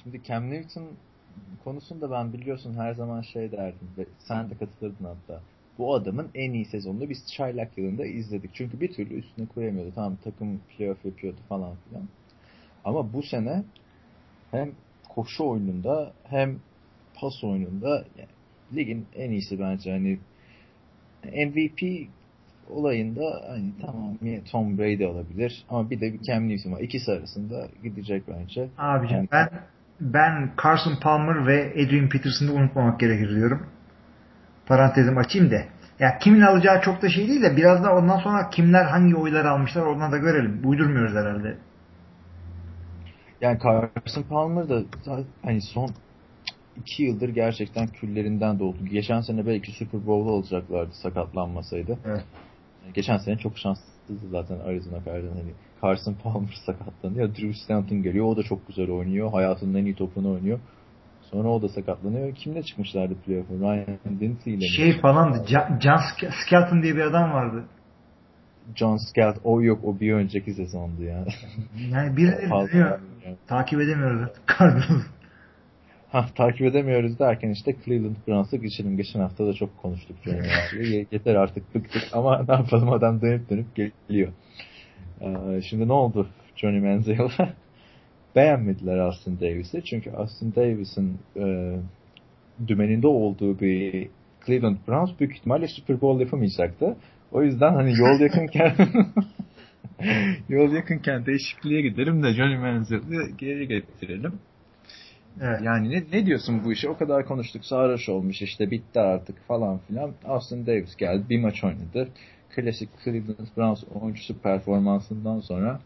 Şimdi Cam Newton konusunda ben biliyorsun her zaman şey derdim ve sen de katılırdın hatta. Bu adamın en iyi sezonunu biz çaylak yılında izledik. Çünkü bir türlü üstüne koyamıyordu. Tamam takım playoff yapıyordu falan filan. Ama bu sene hem koşu oyununda hem pas oyununda yani ligin en iyisi bence. Hani MVP olayında hani tamam yine Tom Brady olabilir ama bir de bir Cam Newton var. İkisi arasında gidecek bence. Abicim Yani ben Carson Palmer ve Adrian Peterson'ı unutmamak gerekir diyorum. Parantezim açayım da. Ya kimin alacağı çok da şey değil de biraz da ondan sonra kimler hangi oyları almışlar ondan da görelim. Uydurmuyoruz herhalde. yani Carson Palmer da hani son 2 yıldır gerçekten küllerinden doğdu. Geçen sene belki Super Bowl alacaklardı sakatlanmasaydı. Evet. Geçen sene çok şanssızdı zaten Arizona Cardinals. Hani Carson Palmer sakatlanıyor. Drew Stanton geliyor. O da çok güzel oynuyor. Hayatının en iyi topunu oynuyor. Sonra o da sakatlanıyor. Kimle çıkmışlardı playoff'a? Ryan Dinsley ile mi Şey falandı. çıkmışlardı? John Skelton diye bir adam vardı. John Scott. O yok. O bir önceki sezondu ya. Yani O birileri fazla dönüyor. bilmiyorum. Takip edemiyoruz artık Cardinals. Ha, takip edemiyoruz derken işte Cleveland Browns'a geçelim. Geçen hafta da çok konuştuk Johnny Manziel'i. Yeter artık bıktık ama ne yapalım adam dönüp dönüp geliyor. Şimdi ne oldu Johnny Manziel'a? Beğenmediler Austin Davis'i. Çünkü Austin Davis'in dümeninde olduğu bir Cleveland Browns büyük ihtimalle Super Bowl yapamayacaktı. O yüzden hani yol yakınken yol yakınken değişikliğe gidelim de Johnny Manziel'i geri getirelim. Evet. Yani ne diyorsun bu işe? O kadar konuştuk. Sarhoş olmuş işte bitti artık falan filan. Austin Davis geldi. Bir maç oynadı. Klasik Cleveland Browns oyuncusu performansından sonra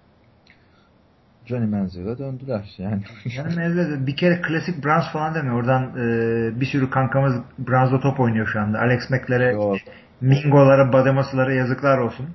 Johnny Manziel'e döndüler. Yani Canım evde bir kere klasik Browns falan deme. Oradan bir sürü kankamız Browns'da top oynuyor şu anda. Alex Mack'lere, yok. Mingo'lara, Bademasılara yazıklar olsun.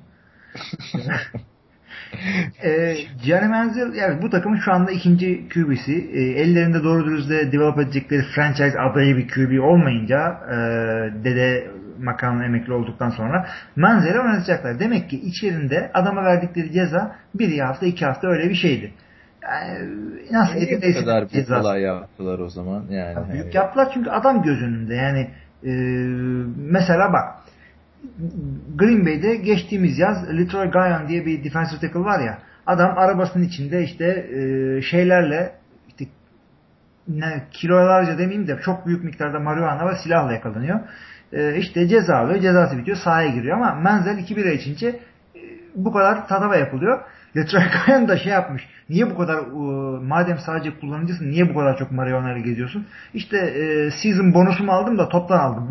Gianni Manziel yani bu takımın şu anda ikinci QB'si. Ellerinde doğru dürüst de develop edecekleri franchise adayı bir QB olmayınca Dede makamına emekli olduktan sonra Manziel'i oynatacaklar. Demek ki içerinde adama verdikleri ceza bir hafta iki hafta öyle bir şeydi. Yani, nasıl Niye bu edilirsin kadar büyük cezası. olay yaptılar o zaman? Yani Ya büyük hani yaptılar çünkü adam göz önünde. Yani e, mesela bak Green Bay'de geçtiğimiz yaz Leroy Guyon diye bir defensive tackle var ya. Adam arabasının içinde işte şeylerle işte kilolarca demeyeyim de çok büyük miktarda marihuana ve silahla yakalanıyor. İşte ceza alıyor. Cezası bitiyor. Sahaya giriyor ama Menzel 2 bira içince bu kadar tatava yapılıyor. Leroy Guyon da şey yapmış. Niye bu kadar madem sadece kullanıcısın niye bu kadar çok marihuana ile geziyorsun? İşte season bonusumu aldım da toptan aldım.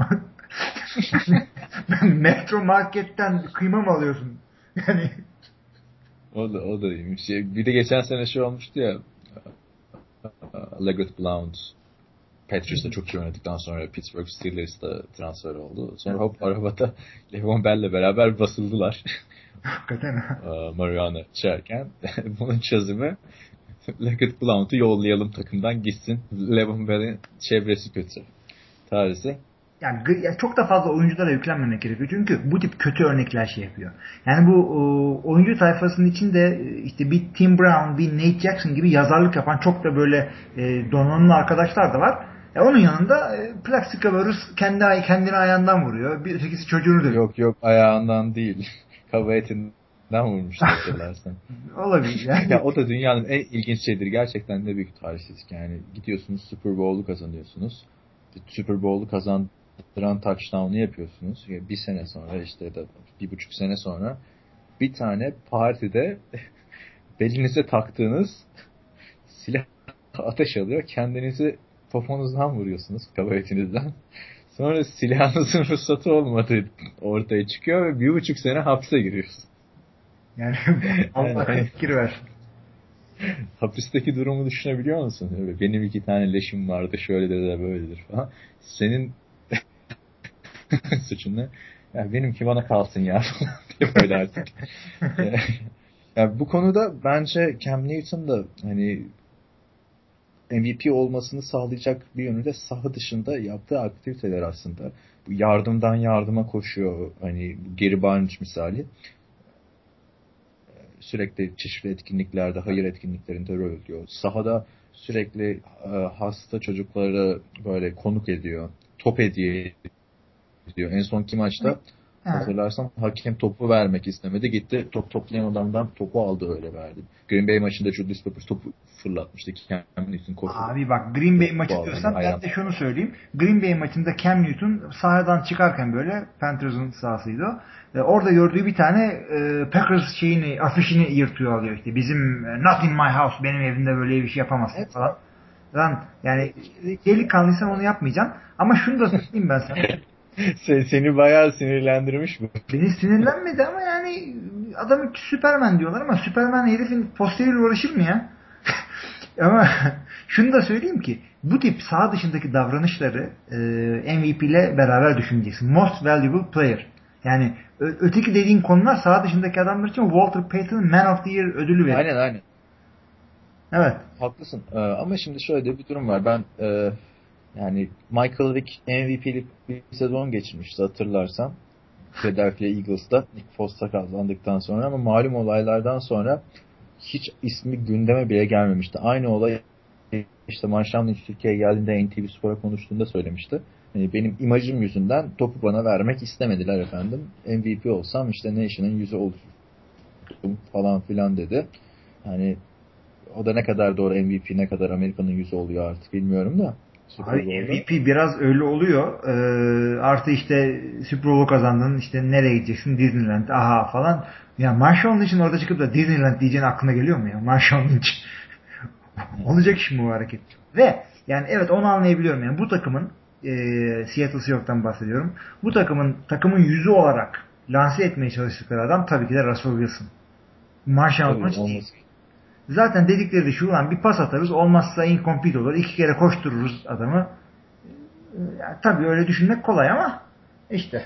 Metro marketten kıyma mı alıyorsun? Yani o da iyiymiş. Bir de geçen sene şey olmuştu ya Leggett Blount Patriots'ta çok iyi oynadıktan sonra Pittsburgh Steelers'ta transfer oldu. Sonra hop arabada Le'Veon Bell'le beraber basıldılar. hakikaten ha. Marijuana içerken. Bunun çözümü Leggett Blount'u yollayalım takımdan gitsin. Le'Veon Bell'in çevresi kötü. Tarzı. Yani çok da fazla oyunculara yüklenmemek gerekiyor. Çünkü bu tip kötü örnekler şey yapıyor. Yani bu oyuncu tayfasının içinde işte bir Tim Brown, bir Nate Jackson gibi yazarlık yapan çok da böyle donanımlı arkadaşlar da var. Onun yanında plak sıkıyoruz kendini ayağından vuruyor. Bir ötekisi çocuğunu dövüyor. Yok yok ayağından değil. Kaba etinden vurmuştu hatırlarsan. Olabilir. Ya Yani o da dünyanın en ilginç şeydir. Gerçekten de büyük tarihsizlik. Yani gidiyorsunuz Super Bowl'u kazanıyorsunuz. Super Bowl'u kazandıran touchdown'u yapıyorsunuz. Bir sene sonra işte ya da 1,5 sene sonra bir tane partide belinize taktığınız silah ateş alıyor. Kendinizi topunuzdan vuruyorsunuz. Kaba etinizden. Sonra silahınızın ruhsatı olmadığı ortaya çıkıyor ve 1,5 sene hapse giriyorsun. yani Yani Allah hani fikir ver. hapisteki durumu düşünebiliyor musun? Öyle, benim 2 tane leşim vardı şöyledir de böyledir falan. Senin suçun ne? Ya benimki bana kalsın ya diye böyle artık. Ya bu konuda bence Cam Newton da hani MVP olmasını sağlayacak bir yönü de saha dışında yaptığı aktiviteler aslında. Bu yardımdan yardıma koşuyor. Hani Gary Barnage misali. Sürekli çeşitli etkinliklerde, hayır etkinliklerinde rol alıyor. Sahada sürekli hasta çocukları böyle konuk ediyor. Top hediye ediyor. En son ki maçta hatırlarsan hakem topu vermek istemedi. Gitti top toplayan adamdan topu aldı, öyle verdi. Green Bay maçında Julius Peppers topu fırlatmıştı. Cam Newton koştu. Abi bak, Green Bay maçı diyorsan ben de şunu söyleyeyim. Green Bay maçında Cam Newton sahadan çıkarken, böyle Panthers'ın sahasıydı o. Orada gördüğü bir tane Packers afişini yırtıyor, alıyor işte. Bizim not in my house, benim evimde böyle bir şey yapamazsın falan. Lan yani delikanlıysan onu yapmayacaksın. Ama şunu da söyleyeyim ben sana. Seni bayağı sinirlendirmiş bu. Beni sinirlenmedi ama yani adamı Superman diyorlar ama Superman herifin posteriyle uğraşır mı ya? Ama şunu da söyleyeyim ki bu tip saha dışındaki davranışları MVP ile beraber düşüneceksin. Most Valuable Player. Yani öteki dediğin konular saha dışındaki adamlar için Walter Payton'ın Man of the Year ödülü veriyor. Aynen. Evet. Haklısın. Ama şimdi şöyle bir durum var. Ben yani Michael Vick MVP'lik bir sezon geçirmişti hatırlarsan. Philadelphia Eagles'da Nick Foles kazandıktan sonra, ama malum olaylardan sonra hiç ismi gündeme bile gelmemişti. Aynı olay işte Marshall'ın Türkiye'ye geldiğinde NTV Spor'a konuştuğunda söylemişti. Yani benim imajım yüzünden topu bana vermek istemediler efendim. MVP olsam işte Nation'ın yüzü olurdum falan filan dedi. Yani o da ne kadar doğru, MVP ne kadar Amerika'nın yüzü oluyor artık bilmiyorum da. MVP biraz öyle oluyor. Artı işte Super Bowl kazandın, işte nereye gideceksin? Disneyland, aha falan. Ya Marshall Lynch'in orada çıkıp da Disneyland diyeceğin aklına geliyor mu ya? Marshall Lynch. Olacak iş mi bu hareket? Ve yani evet, onu anlayabiliyorum. Yani bu takımın Seattle Seahawks'tan bahsediyorum. Bu takımın yüzü olarak lanse etmeye çalıştıkları adam tabii ki de Russell Wilson. Marshall Lynch değil. Zaten dedikleri de şu, lan bir pas atarız, olmazsa incomplete olur. 2 kere koştururuz adamı. Yani tabii öyle düşünmek kolay ama işte.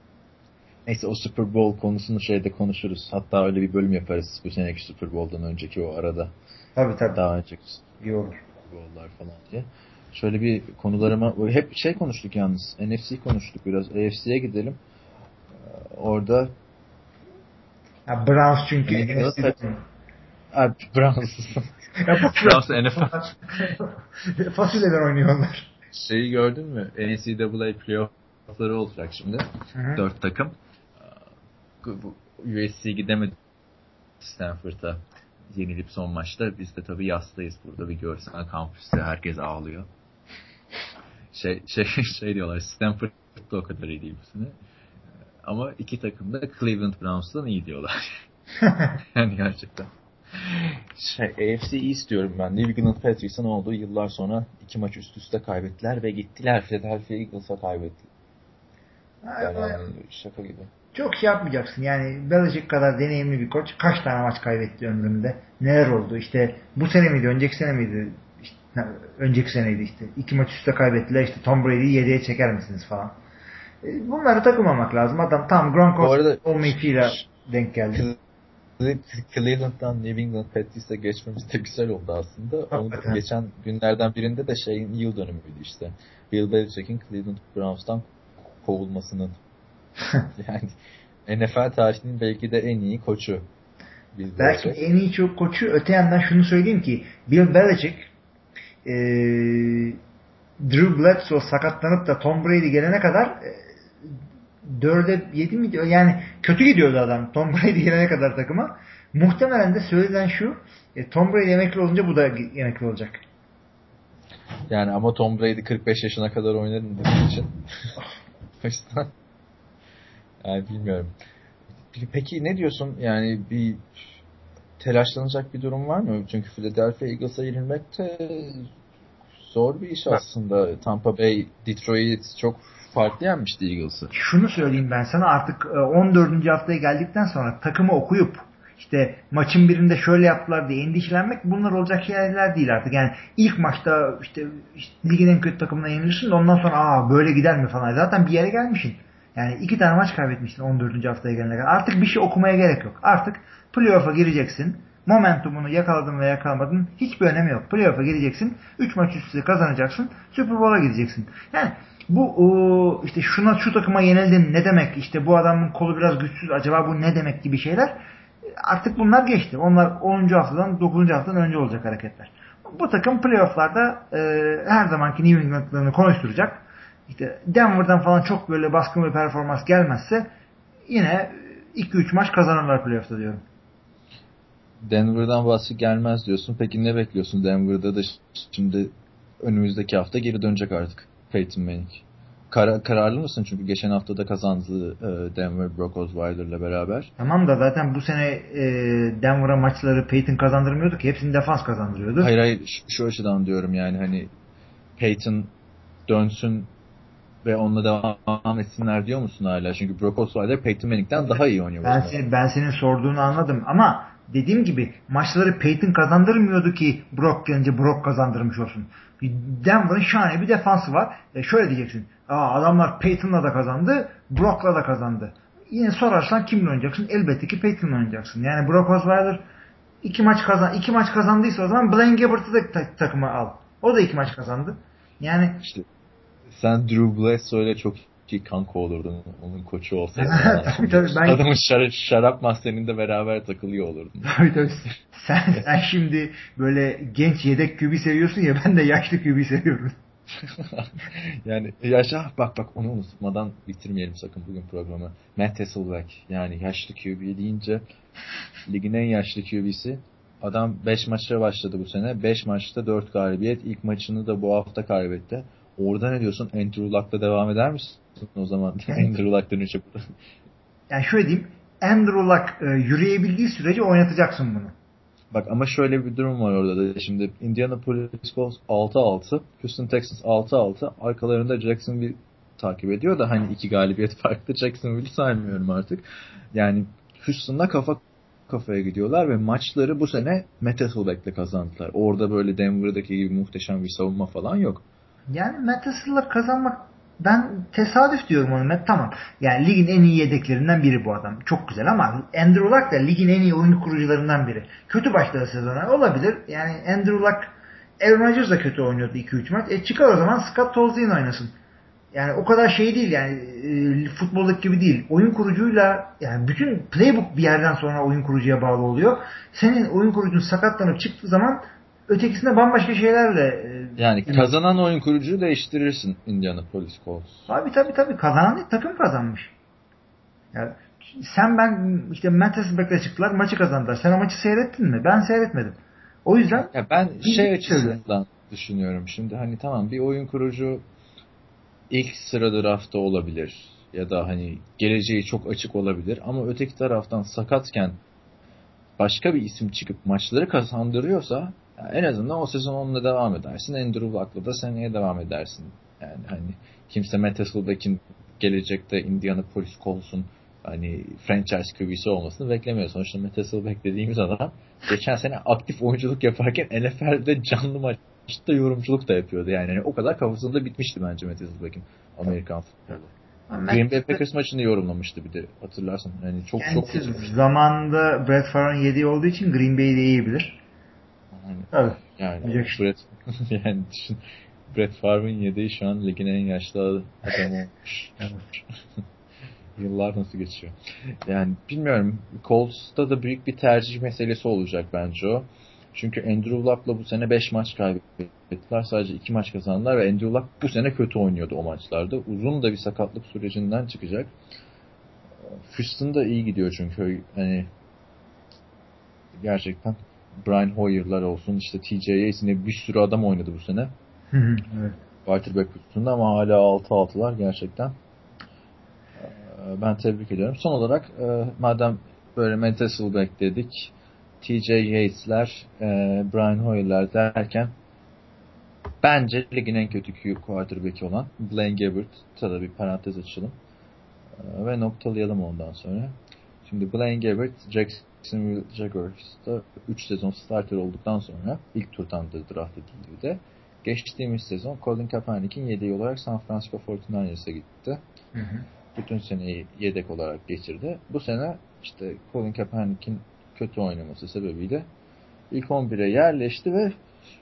Neyse, o Super Bowl konusunu şeyde konuşuruz. Hatta öyle bir bölüm yaparız bu seneki Super Bowl'dan önceki o arada. Tabii. Daha önceki iyi olur. Super Bowl'lar falan diye. Şöyle bir konularıma hep şey konuştuk yalnız. NFC konuştuk biraz. AFC'ye gidelim. Orada Browns çünkü NFC'de. Browns. Browns NFL. Fasulyeden oynuyorlar. Şeyi gördün mü? NCAA playoff'ları olacak şimdi. Hı-hı. 4 takım. USC gidemedi Stanford'a, yenilip son maçta. Biz de tabii yastayız burada, bir görsen kampüste herkes ağlıyor. Şey diyorlar, Stanford'da o kadar iyi değil bu sene. Ama iki takım da Cleveland Browns'tan iyi diyorlar. Yani gerçekten. AFC East diyorum ben. New England Patriots'ın olduğu yıllar sonra 2 maç üst üste kaybettiler ve gittiler Philadelphia Eagles'a kaybettiler. Yani şaka gibi. Çok şey yapmayacaksın. Yani Belichick kadar deneyimli bir koç kaç tane maç kaybetti ömründe? Neler oldu? İşte bu sene miydi? Önceki sene miydi? İşte, önceki seneydi işte. 2 maç üstte kaybettiler. İşte Tom Brady'yi 7'ye çeker misiniz falan. Bunları takılmamak lazım. Adam tam Gronkowski olmayışıyla denk geldi. Cleveland'dan New England Patriots'a geçmemiz de güzel oldu aslında. Onu geçen günlerden birinde de şeyin yıl dönümüydü işte. Bill Belichick'in Cleveland Browns'tan kovulmasının. Yani NFL tarihinin belki de en iyi koçu. Belki en iyi koçu. Öte yandan şunu söyleyeyim ki Bill Belichick Drew Bledsoe sakatlanıp da Tom Brady gelene kadar 4'e 7 mi diyor? Yani kötü gidiyordu adam. Tom Brady gelene kadar takıma. Muhtemelen de söylenen şu, Tom Brady emekli olunca bu da emekli olacak. Yani ama Tom Brady 45 yaşına kadar oynadı dediği için. O yüzden yani bilmiyorum. Peki ne diyorsun? Yani bir telaşlanacak bir durum var mı? Çünkü Philadelphia Eagles'a yenilmek de zor bir iş aslında. Tampa Bay, Detroit çok farklı yenmişti Eagles'ı. Şunu söyleyeyim ben sana, artık 14. haftaya geldikten sonra takımı okuyup işte maçın birinde şöyle yaptılar diye endişelenmek, bunlar olacak şeyler değil artık. Yani ilk maçta işte ligin en kötü takımına yenilirsin de ondan sonra böyle gider mi falan. Zaten bir yere gelmişsin. Yani 2 tane maç kaybetmişsin 14. haftaya gelene kadar. Artık bir şey okumaya gerek yok. Artık playoff'a gireceksin. Momentumunu yakaladın ve yakalamadın hiçbir önemi yok. Playoff'a gireceksin. 3 maç üst üste kazanacaksın. Super Bowl'a gideceksin. Yani bu işte şu takıma yenildin ne demek, işte bu adamın kolu biraz güçsüz, acaba bu ne demek gibi şeyler artık bunlar geçti. Onlar 10. haftadan 9. haftadan önce olacak hareketler. Bu takım playoff'larda her zamanki New England'larını konuşturacak. İşte Denver'dan falan çok böyle baskın bir performans gelmezse yine 2-3 maç kazanırlar playoff'ta diyorum. Denver'dan baskı gelmez diyorsun. Peki ne bekliyorsun? Denver'da da şimdi önümüzdeki hafta geri dönecek artık Peyton Manning. Kararlı mısın? Çünkü geçen hafta da kazandı Denver Brock Osweiler'la beraber. Tamam da zaten bu sene Denver'a maçları Peyton kazandırmıyordu ki. Hepsini defans kazandırıyordu. Hayır şu açıdan diyorum yani hani Peyton dönsün ve onunla devam etsinler diyor musun hala? Çünkü Brock Osweiler Peyton Manning'den daha iyi oynuyor. Ben senin sorduğunu anladım ama dediğim gibi maçları Peyton kazandırmıyordu ki Brock gelince Brock kazandırmış olsun. Denver'ın şahane bir defansı var. Şöyle diyeceksin. Adamlar Peyton'la da kazandı, Brock'la da kazandı. Yine sorarsan kimle oynayacaksın? Elbette ki Peyton'la oynayacaksın. Yani Brock Osweiler iki maç kazandıysa o zaman Blaine Gabbert'ı da takıma al. O da 2 maç kazandı. Yani İşte sen Drew Bledsoe'yla çok iyi kanka olurdun. Onun koçu olsaydın. tabii ben Adamın şarap mahzeninde beraber takılıyor olurdun. tabii. Sen şimdi böyle genç yedek QB seviyorsun ya, ben de yaşlı QB seviyorum. Yani yaşa bak onu unutmadan bitirmeyelim sakın bugün programı. Matt Hasselbeck yani yaşlı QB deyince ligin en yaşlı QB'si. Adam 5 maçlara başladı bu sene. 5 maçta 4 galibiyet. İlk maçını da bu hafta kaybetti. Orada ne diyorsun? Andrew Luck'la devam eder misin o zaman? Andrew Luck dönecek. Yani şöyle diyeyim. Andrew Luck yürüyebildiği sürece oynatacaksın bunu. Bak ama şöyle bir durum var orada da. Şimdi Indianapolis Colts 6-6, Houston Texans 6-6. Arkalarında Jacksonville takip ediyor da hani 2 galibiyet farklı. Jacksonville'i saymıyorum artık. Yani Houston'la kafa kafaya gidiyorlar ve maçları bu sene Matt Hasselbeck'le kazandılar. Orada böyle Denver'daki gibi muhteşem bir savunma falan yok. Yani Matt Hassel'la kazanmak, ben tesadüf diyorum onu. Tamam. Yani ligin en iyi yedeklerinden biri bu adam. Çok güzel ama Andrew Luck da ligin en iyi oyun kurucularından biri. Kötü başladı sezona. Olabilir. Yani Andrew Luck, Aaron Rodgers da kötü oynuyordu 2-3 maç. Çıkar o zaman Scott Tolzien oynasın. Yani o kadar şey değil yani futboldaki gibi değil. Oyun kurucuyla yani bütün playbook bir yerden sonra oyun kurucuya bağlı oluyor. Senin oyun kurucun sakatlanıp çıktığı zaman ötekisine bambaşka şeylerle Yani kazanan oyun kurucuyu değiştirirsin Indianapolis Colts. tabii kazanan değil, takım kazanmış. Yani sen ben işte Manchester Beck'le çıktılar, maçı kazandılar. Sen o maçı seyrettin mi? Ben seyretmedim. O yüzden Ya ben şey söylüyorum. açısından düşünüyorum şimdi hani tamam bir oyun kurucu ilk sıra draftta olabilir ya da hani geleceği çok açık olabilir ama öteki taraftan sakatken başka bir isim çıkıp maçları kazandırıyorsa en azından o sezon onunla devam edersin. Andrew Luck'la da seneye devam edersin. Yani hani kimse Matt Hasselbeck'in gelecekte Indianapolis Colts'un hani franchise QB'si olmasını beklemiyor. Sonuçta Matt Hasselbeck dediğimiz adam geçen sene aktif oyunculuk yaparken NFL'de canlı maçta yorumculuk da yapıyordu. Yani hani o kadar kafasında bitmişti bence Matt Hasselbeck'in Amerikan futbolu. Green Bay Packers maçını yorumlamıştı bir de hatırlarsan. Yani çok Kendisi geçirmişti. zamanında Brett Favre'ın yediği olduğu için Green Bay'i de iyi bilir. Yani, Tabii. yani Olacak işte. yani düşün, Brett Favre'ın yedeği şu an ligin en yaşlı adamı olmuş. Evet. Yıllar nasıl geçiyor? Yani bilmiyorum. Colts'ta da büyük bir tercih meselesi olacak bence o. Çünkü Andrew Luck'la bu sene 5 maç kaybettiler. Sadece 2 maç kazandılar ve Andrew Luck bu sene kötü oynuyordu o maçlarda. Uzun da bir sakatlık sürecinden çıkacak. Houston da iyi gidiyor çünkü hani gerçekten Brian Hoyer'lar olsun işte TJ Yates yine bir sürü adam oynadı bu sene. Evet. Quarterback üstünde ama hala 6-6'lar gerçekten. Ben tebrik ediyorum. Son olarak madem böyle Matt Hasselbeck dedik, TJ Yates'ler, Brian Hoyer'lar derken bence ligin en kötü quarterback'i olan Blaine Gabbert'a da bir parantez açalım. Ve noktalayalım ondan sonra. Şimdi Blaine Gabbert, Jacksonville Jaguars'ta 3 sezon starter olduktan sonra ilk turdan da draft edildi bir de. Geçtiğimiz sezon Colin Kaepernick'in yedeği olarak San Francisco 49ers'a gitti. Hı hı. Bütün seneyi yedek olarak geçirdi. Bu sene işte Colin Kaepernick'in kötü oynaması sebebiyle ilk 11'e yerleşti ve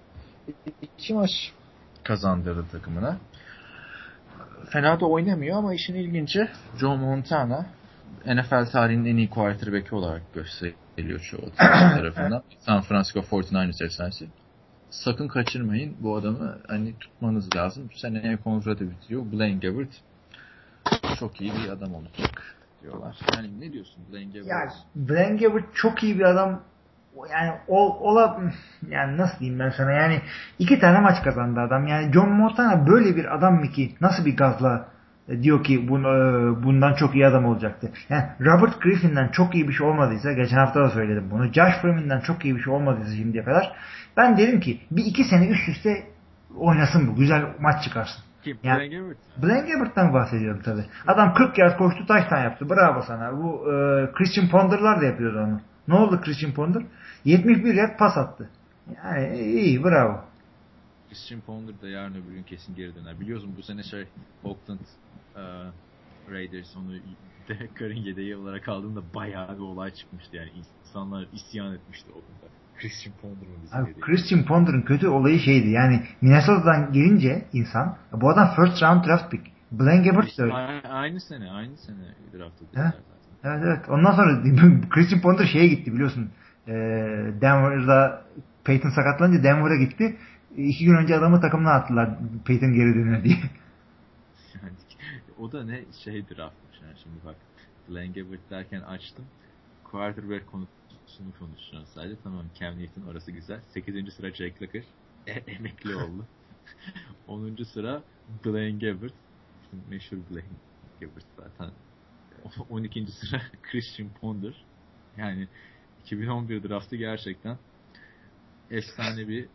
2 maç kazandırdı takımına. Fena da oynamıyor ama işin ilginci Joe Montana NFL tarihinin en iyi quarterback'i olarak gösteriliyor çoğu tarafından. San Francisco 49ers efsanesi. sakın kaçırmayın bu adamı. Hani tutmanız lazım. Seneye kontratı bitiyor. Blaine Gabbert çok iyi bir adam olacak diyorlar. Yani ne diyorsun Blaine Gabbert? Yani Blaine Gabbert çok iyi bir adam. Yani yani nasıl diyeyim ben sana, yani 2 tane maç kazandı adam. Yani John Montana böyle bir adam mı ki, nasıl bir gazla diyor ki bundan çok iyi adam olacaktı. Yani Robert Griffin'den çok iyi bir şey olmadıysa, geçen hafta da söyledim bunu. Josh Freeman'den çok iyi bir şey olmadıysa şimdiye kadar, ben derim ki bir 2 sene üst üste oynasın bu. Güzel maç çıkarsın. Kim? Yani, Blaine Gabbert. Blaine Gabbert'tan bahsediyorum tabii. Adam 40 yard koştu, touchdown yaptı. Bravo sana. Bu Christian Ponder'lar da yapıyordu onu. Ne oldu Christian Ponder? 71 yard pas attı. Yani iyi, bravo. Christian Ponder da yarın öbür gün kesin geri döner. Biliyorsun bu sene Oakland Raiders onu Derek Carr'ın yedeği olarak aldığında bayağı bir olay çıkmıştı. Yani insanlar isyan etmişti Oakland'da. Christian Ponder mı bizim yedeği? Christian Ponder'ın kötü olayı şeydi. Yani Minnesota'dan gelince insan, bu adam first round draft pick. Blaine Gabbert de aynı sene draft edildiler zaten. Evet. Ondan sonra Christian Ponder şeye gitti biliyorsun. Denver'da Peyton sakatlanınca Denver'a gitti. 2 gün önce adamı takımdan attılar Peyton geri dönüyor diye. Yani, o da ne draftmış. Yani şimdi bak, Blaine Gabbert derken açtım. Quarterback konusunu konuşacağız sadece. Tamam, Cam Newton orası güzel. 8. sıra Jake Locker. Emekli oldu. 10. sıra Blaine Gabbert. Meşhur Blaine Gabbert zaten. 12. sıra Christian Ponder. Yani 2011 draftı gerçekten efsane bir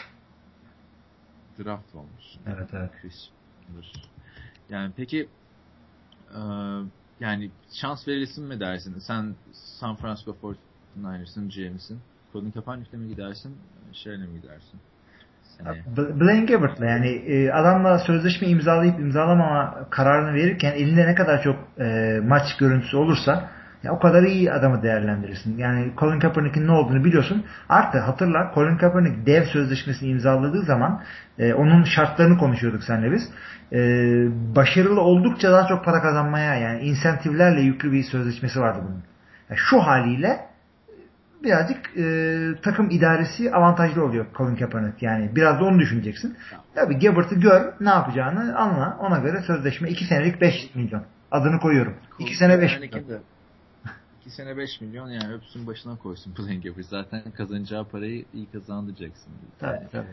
draft olmuş. Evet. Christian Ponder. Yani peki yani şans verilsin mi dersin? Sen San Francisco 49ers'ın GM'sin. Colin Kaepernick'le mi gidersin? Şeyle mi gidersin? Blaine Gabbert'la, yani adamla sözleşme imzalayıp imzalamama kararını verirken elinde ne kadar çok maç görüntüsü olursa ya o kadar iyi adamı değerlendirirsin. Yani Colin Kaepernick'in ne olduğunu biliyorsun. Artı hatırla, Colin Kaepernick dev sözleşmesini imzaladığı zaman onun şartlarını konuşuyorduk seninle biz. Başarılı oldukça daha çok para kazanmaya, yani insentivlerle yüklü bir sözleşmesi vardı bunun. Yani şu haliyle birazcık takım idaresi avantajlı oluyor Colin Kaepernick. Yani biraz da onu düşüneceksin. Tabii Gabbert'ı gör, ne yapacağını anla. Ona göre sözleşme 2 senelik 5 milyon. Adını koyuyorum. 2 sene 5 milyon. 2 sene 5 milyon, yani öpsün başına koysun Blaine Gabbert. Zaten kazanacağı parayı iyi kazandı Jackson. Yani Tabii.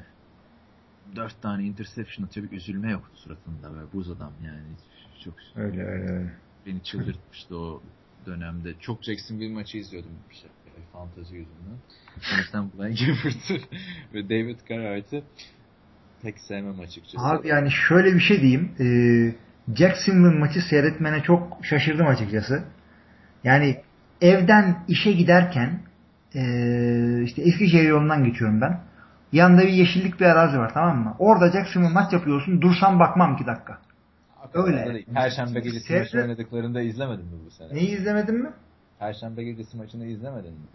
4 tane interception atıyor, bir üzülme yoktu suratında. Böyle buz adam yani. Çok öyle. Beni çıldırtmıştı o dönemde. Çok Jacksonville maçı izliyordum fantezi yüzünden. O yüzden Blaine Gabbert'ı ve David Carr'ı pek sevmem açıkçası. Abi yani şöyle bir şey diyeyim. Jacksonville maçı seyretmene çok şaşırdım açıkçası. Yani evden işe giderken işte Eskişehir yolundan geçiyorum ben. Yanında bir yeşillik bir arazi var, tamam mı? Orada Jacksonville maç yapıyorsun. Dursam bakmam 2 dakika. Öyle. Perşembe gecesi maçı oynadıklarında izlemedin mi bu sene? Neyi izlemedin mi? Perşembe gecesi maçını izlemedin mi?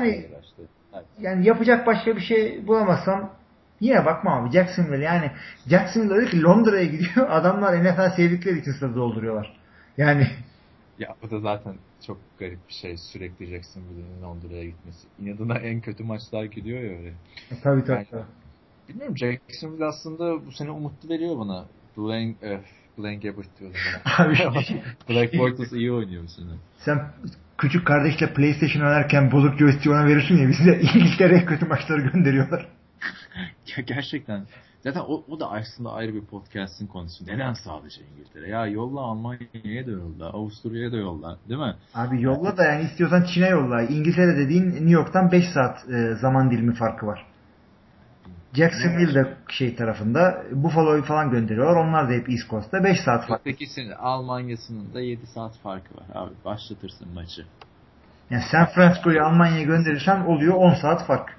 Yani yapacak başka bir şey bulamazsam yine bakmam abi. Jacksonville, yani Jacksonville öyle ki Londra'ya gidiyor. Adamlar NFL sevdikleri için stadı dolduruyorlar. Yani ya o da zaten çok garip bir şey. Sürekli Jacksonville'in Londra'ya gitmesi. İnadına en kötü maçlar gidiyor ya öyle. Tabii. Yani, bilmiyorum, Jacksonville aslında bu sene umutlu veriyor bana. Blaine Gabbert diyorum ben. Black Bortles iyi oynuyor bu sene. Sen küçük kardeşle PlayStation oynarken bozuk joystick ona verirsin ya, bize İngiltere'ye kötü maçları gönderiyorlar. Ya gerçekten. Zaten o da aslında ayrı bir podcast'in konusu. Neden sadece İngiltere? Ya yolla, Almanya'ya da yolla, Avusturya'ya da yolla. Değil mi? Abi yolla da, yani istiyorsan Çin'e yolla. İngiltere dediğin New York'tan 5 saat zaman dilimi farkı var. Jacksonville'de tarafında Buffalo'yu falan gönderiyorlar. Onlar da hep East Coast'ta. 5 saat fark. Ötekisinin Almanya'sının da 7 saat farkı var. Abi başlatırsın maçı. Yani San Francisco'yu Almanya'ya gönderirsen oluyor 10 saat fark.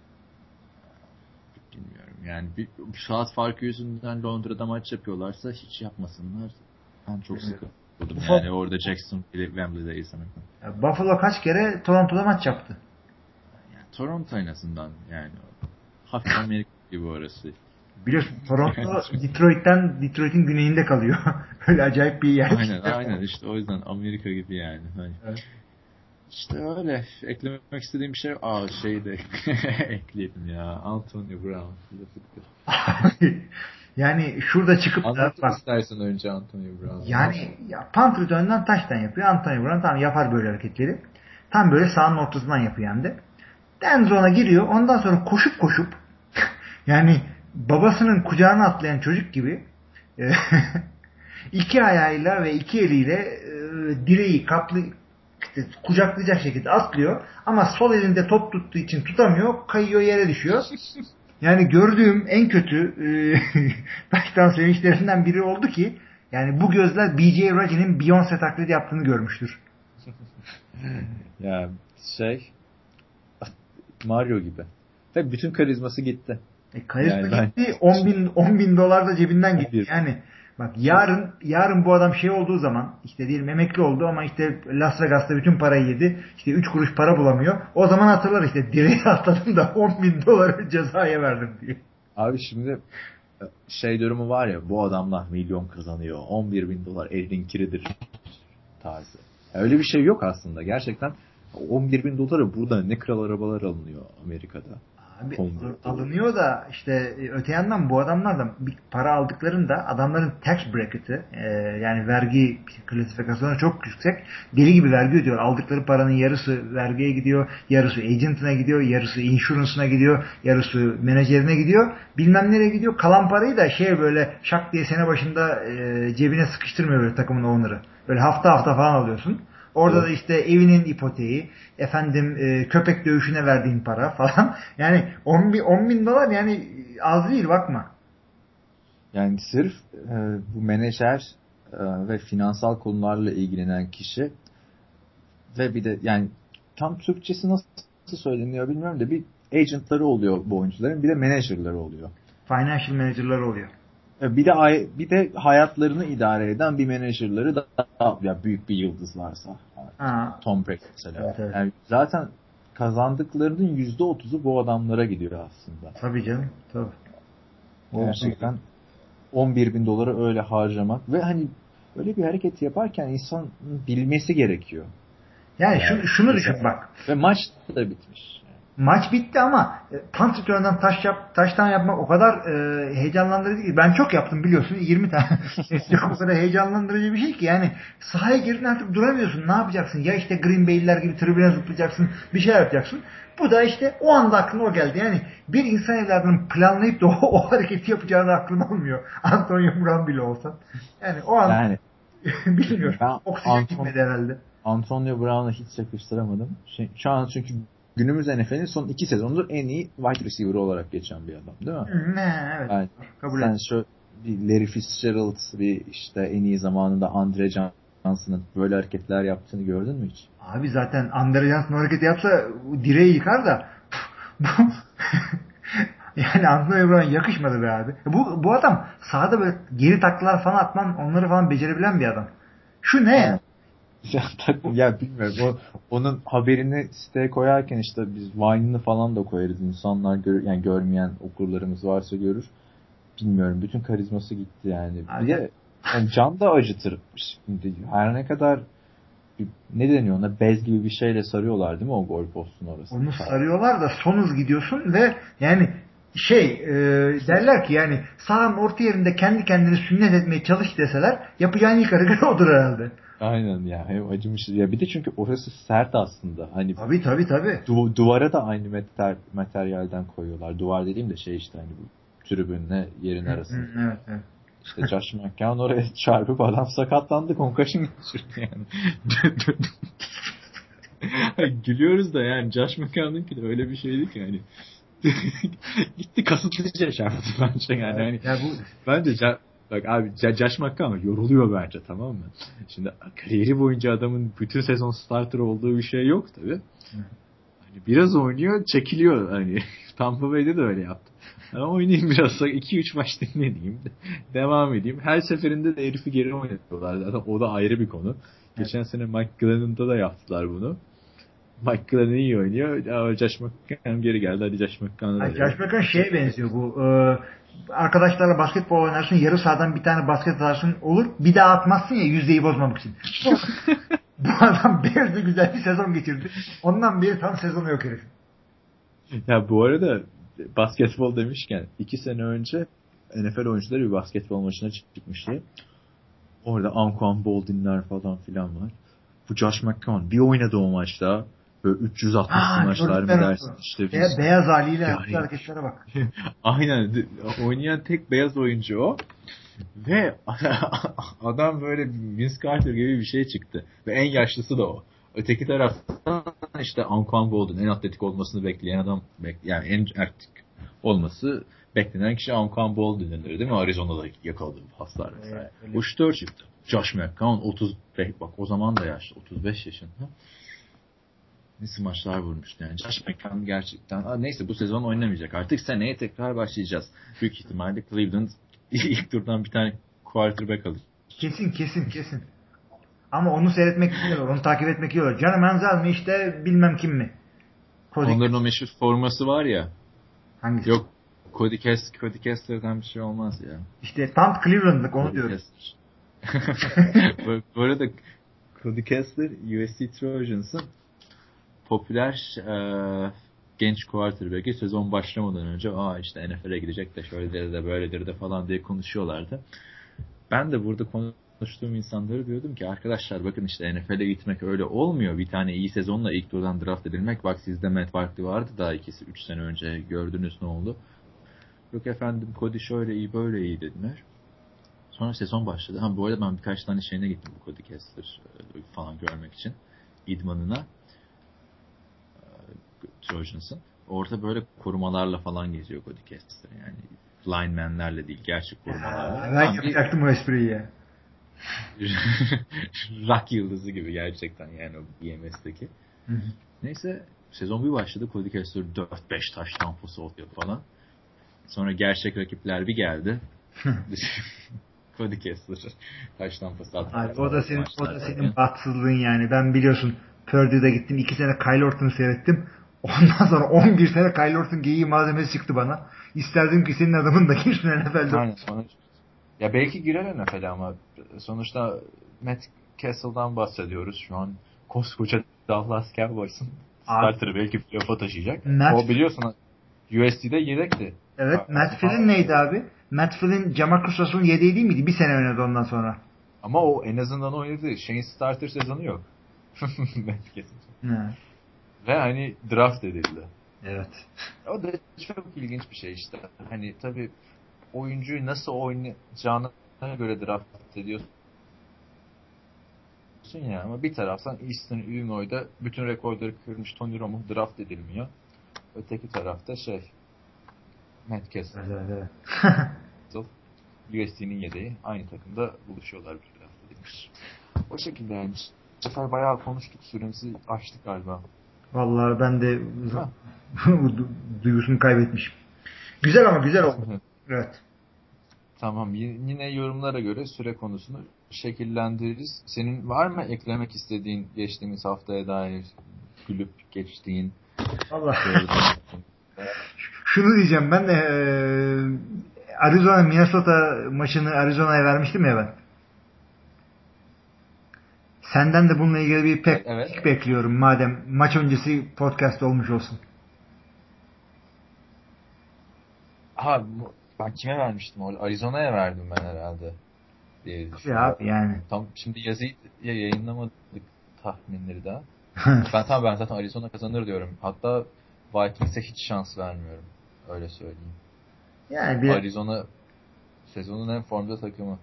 Bilmiyorum. Yani bir saat farkı yüzünden Londra'da maç yapıyorlarsa hiç yapmasınlar. Ben çok sıkıldım. Yani orada Jacksonville, Wembley'de izlemekten. Buffalo kaç kere Toronto'da maç yaptı? Yani Toronto en azından yani. Hafif Amerika gibi orası. Biliyorsun Toronto Detroit'in güneyinde kalıyor. Öyle acayip bir yer. Aynen işte o yüzden Amerika gibi yani. Hani. Evet. İşte öyle. Eklemek istediğim bir şey. Şeyi de ekleyelim ya. Antonio Brown. Yani şurada çıkıp da Anlatır istersen önce Antonio Brown. Yani ya, punt return'dan taştan yapıyor. Antonio Brown tam yapar böyle hareketleri. Tam böyle sahanın ortasından yapıyor hem de. End zone'a giriyor. Ondan sonra koşup yani babasının kucağına atlayan çocuk gibi iki ayağıyla ve iki eliyle direği kucaklayacak şekilde atlıyor. Ama sol elinde top tuttuğu için tutamıyor. Kayıyor, yere düşüyor. Yani gördüğüm en kötü taştan sevinçlerinden biri oldu ki yani bu gözler B.J. Raji'nin Beyoncé taklidi yaptığını görmüştür. Ya Mario gibi. Ve bütün karizması gitti. Karizma yani gitti. 10 bin dolar da cebinden gitti. 11. Yani bak yarın bu adam şey olduğu zaman işte diyelim emekli oldu ama işte Las Vegas'ta bütün parayı yedi. İşte 3 kuruş para bulamıyor. O zaman hatırlar işte direğe atladım da 10 bin doları cezaya verdim diye. Abi şimdi durumu var ya, bu adamlar milyon kazanıyor. 11 bin dolar elin kiridir tarzı. Öyle bir şey yok aslında. Gerçekten 11 bin dolara burada ne kral arabalar alınıyor Amerika'da. Abi alınıyor da işte öte yandan bu adamlar da bir para aldıklarında adamların tax bracket'ı yani vergi klasifikasyonu çok yüksek. Deli gibi vergi ödüyor. Aldıkları paranın yarısı vergiye gidiyor, yarısı agent'ına gidiyor, yarısı insurance'ına gidiyor, yarısı menajerine gidiyor. Bilmem nereye gidiyor. Kalan parayı da böyle şak diye sene başında cebine sıkıştırmıyor böyle takımın owner'ı. Böyle hafta falan alıyorsun. Orada da işte evinin ipoteği, köpek dövüşüne verdiğin para falan. Yani 10 bin dolar yani az değil, bakma. Yani sırf bu menajer ve finansal konularla ilgilenen kişi ve bir de yani tam Türkçesi nasıl söyleniyor bilmiyorum da bir agentları oluyor bu oyuncuların, bir de menajerleri oluyor. Financial manager'ları oluyor. Bir de hayatlarını idare eden bir menajerleri daha ya büyük bir yıldızlarsa. Tom Brady mesela. Evet. Yani zaten kazandıklarının %30'u bu adamlara gidiyor aslında. Tabii canım. Tabii. Gerçekten 11 bin doları öyle harcamak ve hani öyle bir hareket yaparken insan bilmesi gerekiyor. Yani şunu düşün bak. Ve maç da bitmiş. Maç bitti ama punt return'dan taştan yapmak o kadar heyecanlandırıcı ki. Ben çok yaptım biliyorsun. 20 tane. Çok o kadar heyecanlandırıcı bir şey ki. Yani sahaya girdin artık duramıyorsun. Ne yapacaksın? Ya işte Green Bay'liler gibi tribüne zıplayacaksın. Bir şey yapacaksın. Bu da işte o anda aklına o geldi. Yani bir insan evladının planlayıp da o hareketi yapacağını aklına olmuyor. Antonio Brown bile olsa. Yani o an bilmiyorum. Oksijen gitmedi herhalde. Antonio Brown'a hiç yakıştıramadım. Şu an çünkü günümüz NFL'in son 2 sezondur en iyi wide receiver olarak geçen bir adam, değil mi? Evet. Yani sen şu bir Larry Fitzgerald, bir işte en iyi zamanında Andre Johnson'ın böyle hareketler yaptığını gördün mü hiç? Abi zaten Andre Johnson hareketi yapsa direği yıkar da yani Antonio Brown yakışmadı be abi. Bu adam sahada böyle geri taklalar falan atman, onları falan becerebilen bir adam. Şu ne ya? Ya bilmiyorum. Onun haberini siteye koyarken işte biz Vine'ını falan da koyarız. İnsanlar yani görmeyen okurlarımız varsa görür. Bilmiyorum. Bütün karizması gitti yani. Bir de yani can da acıtır. Şimdi her ne kadar ne deniyor ona, bez gibi bir şeyle sarıyorlar değil mi o gol postun orası? Onu sarıyorlar da son hız gidiyorsun ve yani derler ki yani sahanın orta yerinde kendi kendini sünnet etmeye çalış deseler yapacağın ilk hareket odur herhalde. Aynen ya. Hem acımış. Ya bir de çünkü orası sert aslında. Hani tabii. Duvara da aynı materyalden koyuyorlar. Duvar dediğim de işte hani bu tribünle yerin arasında. Evet. İşte Josh McCown oraya çarpıp adam sakatlandı. Concussion geçirdi yani. Gülüyoruz da yani Josh McCown'unki de öyle bir şeydi ki hani. Gitti kasıtlıca çarptı bence yani. Evet, hani bence bak abi Josh McCown yoruluyor bence, tamam mı? Şimdi kariyeri boyunca adamın bütün sezon starter olduğu bir şey yok tabii. Hani biraz oynuyor, çekiliyor hani. Tampa Bay'de de öyle yaptı. Yani oynayayım biraz, 2-3 maç dinleneyim. Devam edeyim. Her seferinde de herifi geri oynatıyorlar zaten. O da ayrı bir konu. Geçen sene Mike Glennon'da da yaptılar bunu. Mike Glennon iyi oynuyor. Josh McCown geri geldi. Hadi Josh McCown'a da. Josh McCown şeye benziyor bu. Arkadaşlarla basketbol oynarsın. Yarı sahadan bir tane basket atarsın olur. Bir daha atmazsın ya yüzdeyi bozmamak için. Bu adam Bears'da güzel bir sezon geçirdi. Ondan beri tam sezonu yok herif. Ya bu arada basketbol demişken 2 sene önce NFL oyuncuları bir basketbol maçına çıkmıştı. Orada Anquan Boldin'ler falan filan var. Bu Josh McCown bir oynadı o maçta. Böyle 360 smaçlar mı dersin işte biz. Beyaz haliyle Yani, hareketlere bak. aynen. Oynayan tek beyaz oyuncu o. Ve adam böyle Vince Carter gibi bir şey çıktı. Ve en yaşlısı da o. Öteki taraftan işte Anquan Boldin en atletik olmasını bekleyen adam yani en atletik olması beklenen kişi Anquan Boldin'dir değil mi? Arizona'da yakaladığı paslar vesaire. Bu şutör çıktı. Josh McCown 35 bak o zaman da yaşlı 35 yaşında. Ne smaçlar vurmuştu yani. Josh McCown gerçekten neyse bu sezon oynamayacak. Artık seneye tekrar başlayacağız. Büyük ihtimalle Cleveland ilk turdan bir tane quarterback alır. Kesin. Ama onu seyretmek istiyorlar. Onu takip etmek istiyorlar. Johnny Manziel mi işte bilmem kim mi? Onların o meşhur forması var ya. Hangisi? Yok Cody Kessler'dan bir şey olmaz ya. İşte tam Cleveland'lık onu diyorum. Bu arada Cody Kessler USC Trojans'ın popüler genç quarterback'i sezon başlamadan önce işte NFL'e gidecek de şöyledir de böyledir de falan diye konuşuyorlardı. Ben de burada konuştuğum insanlara diyordum ki arkadaşlar bakın işte NFL'e gitmek öyle olmuyor. Bir tane iyi sezonla ilk turdan draft edilmek. Bak sizde Matt Barkley vardı daha 3 sene önce gördünüz ne oldu. Yok efendim Cody şöyle iyi böyle iyi dediler. Sonra sezon başladı. Bu arada ben birkaç tane şeyine gittim bu Cody Kessler falan görmek için. İdmanına. Trojans'ın. Orada böyle korumalarla falan geziyor Cody Kessler. Yani linemenlerle değil gerçek korumalarla. Ben yapacaktım o espriyi ya. Rock yıldızı gibi gerçekten yani o BMS'deki. Neyse sezon bir başladı. Cody Kessler 4-5 taş tampası atıyor falan. Sonra gerçek rakipler bir geldi. Cody Kessler taş tampası atıyor. O da senin bahtsızlığın yani. Ben biliyorsun Purdue'da gittim. 2 sene Kyle Orton'u seyrettim. Ondan sonra 11 sene Kyle Orton geyiği malzemesi çıktı bana. İsterdim ki senin adamın da girsin NFL'de. Aynen. Ya belki girer NFL'e ama sonuçta Matt Castle'dan bahsediyoruz şu an. Koskoca Dallas Cowboys'un starter'ı belki playoff'a taşıyacak. O biliyorsun USC'de yedekti. Evet. Matt Flynn neydi abi? Matt Flynn Jamarcus Russell'ın yedeği değil miydi? Bir sene oynadı ondan sonra. Ama o en azından oynadı. Şeyin starter sezonu yok. Matt Castle. Ve hani draft edildi. Evet. O da çok ilginç bir şey işte. Hani tabii oyuncuyu nasıl oynayacağına göre draft ediyorsun ya. Ama bir taraftan Eastern Illinois'da bütün rekorları kırmış Tony Romo draft edilmiyor. Öteki tarafta Matt Castle. Evet. USC'nin yedeği. Aynı takımda buluşuyorlar bir draft edilmiş. O şekilde yani. Bu sefer bayağı konuştuk. Süremizi açtık galiba. Vallahi ben de duygusunu kaybetmişim. Güzel ama güzel oldu. Evet. Tamam. Yine yorumlara göre süre konusunu şekillendiririz. Senin var mı eklemek istediğin geçtiğimiz haftaya dair gülüp geçtiğin? Allah. Şunu diyeceğim ben de Arizona Minnesota maçını Arizona'ya vermiştim ya ben. Senden de bununla ilgili bir pek bekliyorum madem maç öncesi podcast olmuş olsun. Ben kime vermiştim? Arizona'ya verdim ben herhalde. Ya yani. Tam şimdi yazıyı yayınlamadık tahminleri daha. ben zaten Arizona kazanır diyorum. Hatta Vikings'e hiç şans vermiyorum. Öyle söyleyeyim. Yani Arizona sezonun en formda takımı.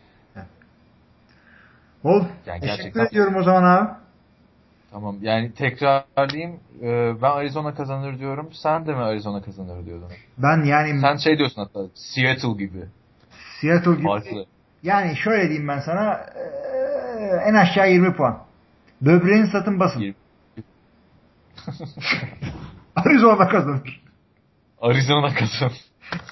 Ol. Yani teşekkür ediyorum o zaman abi. Tamam. Yani tekrarlayayım. Ben Arizona kazanır diyorum. Sen de mi Arizona kazanır diyordun? Ben yani sen diyorsun hatta Seattle gibi. Seattle gibi. Farklı. Yani şöyle diyeyim ben sana en aşağı 20 puan. Böbreğini satın basın. Arizona kazanır. Arizona kazanır.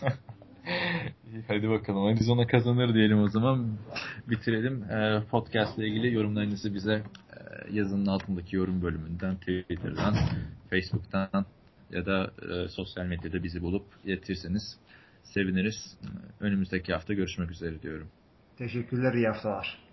Hadi bakalım Arizona kazanır diyelim o zaman. Bitirelim. Podcast ile ilgili yorumlarınızı bize yazının altındaki yorum bölümünden, Twitter'dan, Facebook'tan ya da sosyal medyada bizi bulup iletirseniz seviniriz. Önümüzdeki hafta görüşmek üzere diyorum. Teşekkürler, iyi haftalar.